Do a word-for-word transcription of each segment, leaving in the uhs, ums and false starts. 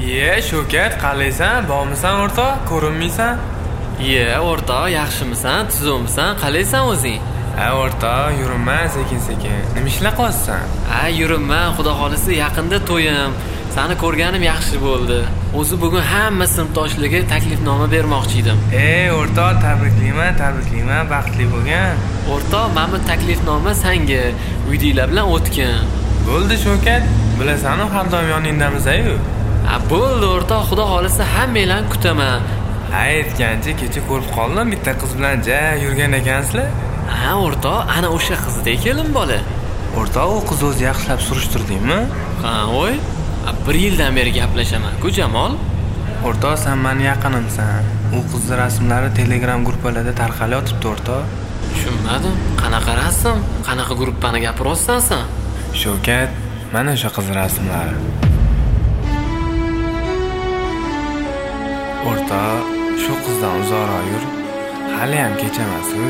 Ye, Shavkat, qalaysan? Bormisan o'rtoq? Ko'rinmaysan? Ye, o'rtoq, yaxshimisan? Tuzummisan? Qalaysan o'zing? Ha, o'rtoq, yuribman sekin-sekin. Nima ishla qolsan? Ha, yuribman, xudo xolisi yaqinda to'yim. Seni ko'rganim yaxshi bo'ldi. O'zi bugun hamma sinfdoshlariga taklifnoma bermoqchi edim. Ey, o'rtoq, tabriklayman, tabriklayman, baxtli bo'lgan. O'rtoq, mana bu taklifnoma senga, uydagilar bilan o'tkin. Bo'ldi, Shavkat. Bilasan-ku, har doim yoningdamiz-ku. Ha, bo'ldi o'rtoq, xudo xolisi hammanglarni kutaman. Ha, aytgancha kecha ko'rib qoldim, bitta qiz bilan ja yurgan ekansizlar. Ha, o'rtoq, ana o'sha qizdek kelin bola. O'rtoq, u qiz o'zi yaxshilab surishtirdingmi? Ha, o'y. bir yildan beri gaplashaman-ku, Jamol. O'rtoq, sen meni yaqinimsan. U qizning rasmlari Telegram gruppalarda tarqalib yotibdi, o'rtoq. Tushunmadim. Qanaqa rasm? Qanaqa gruppani gapiryapsan sen? Shavkat, mana o'sha qiz rasmlari. O'rtoq, shu qizdan uzoqroq yur. Hali ham kechamas-ku.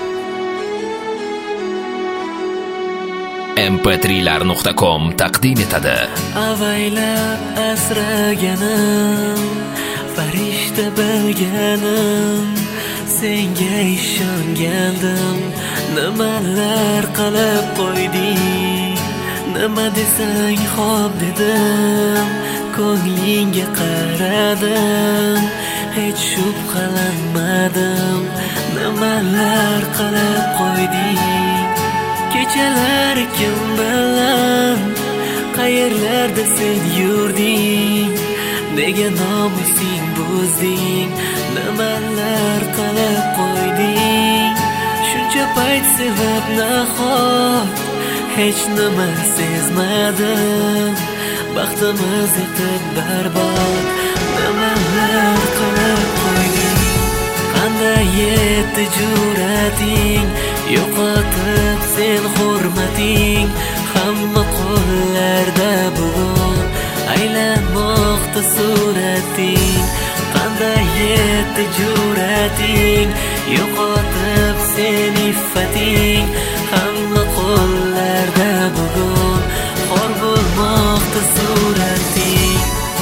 em pe tri lar nuqta com taqdim etadi. Avaylab asraganim, farishta bilganim, senga ishongandim. Nimalar qilib qo'yding? Nima desang xo'p dedim. Ko'nglingga qaradim, hech shubhalanmadim. Nimalar qilib qo'yding? Kechalar kim bilan, qayerlarda sen yurding? Nega nomusing buzding? Nimalar qilib qo'yding? Shuncha payt sevib nahot, hech nima sezmadim. Baxtimiz etib barbod, nimalar qilib qo'yding? Qanday yetdi jur'ating, yo'qotib sen hurmating. Hamma qo'llarda bugun aylanmoqda surating. Qanday yetdi jur'ating, yo'qotib sen iffating. Hamma qo'llarda bugun xor bo'lmoqda surating.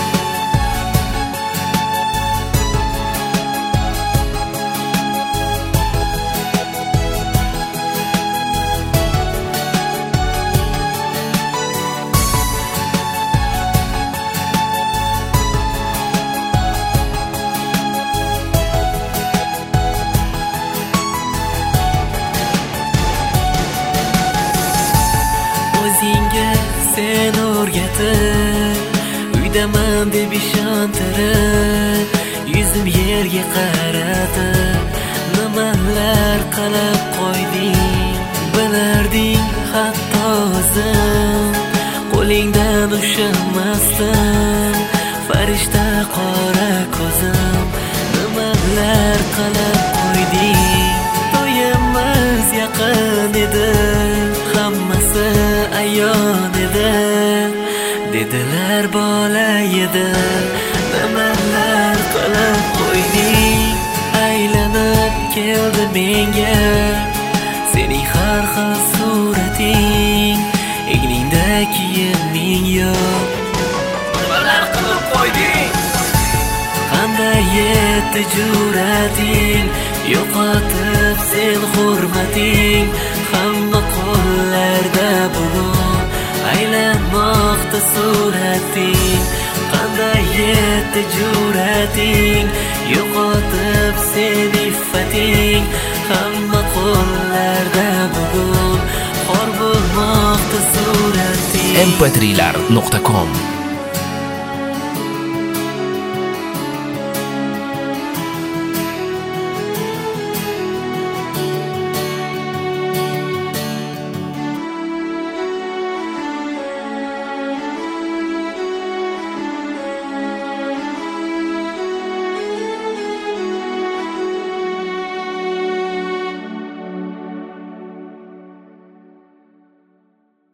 Sen o'rgatib, uydaman deb ishontirib, yuzim yerga qaratib, nimalar qilib qo'yding? Bilarding hatto o'zim, qo'lingdan ushlamasdim. Farishta qora ko'zim, nimalar qilib qo'yding? To'yimiz yaqin edi, hammasi ayon edi. Dedilar bola edi, nimalar qilib qo'yding? Aylanib keldi menga sening har xil surating. Egningda kiyiming yo'q, nimalar qilib qo'yding? Qanday yetdi jur'ating, yo'qotib sen hurmating. Hamma qo'llarda bugun aylanmoqda surating. Qanday yetdi jur'ating, yo'qotib sen iffating. Hamma qo'llarda bugun xor bo'lmoqda surating. em pe tri lar nuqta com